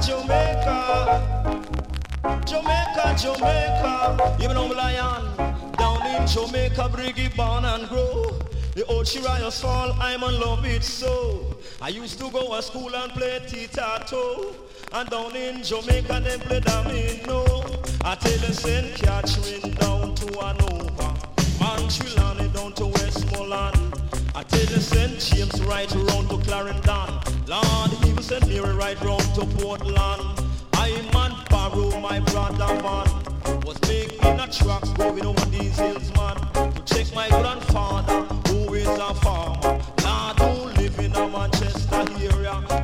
Jamaica, Jamaica, Jamaica. Even on Lion, down in Jamaica, Briggy born and grow. The old Shirayos fall, I'm in love it so. I used to go to school and play tita-toe. And down in Jamaica, they play domino. I tell you, St. Catherine down to Hanover, Montreal down to Westmoreland. I tell you, St. James right round to Clarendon. Lord, even St. Mary right round to Portland. I'm on Barrow, my brother man, was making a truck going over these hills, man, to check my grandfather, who is a farmer. Lord, who live in a Manchester area.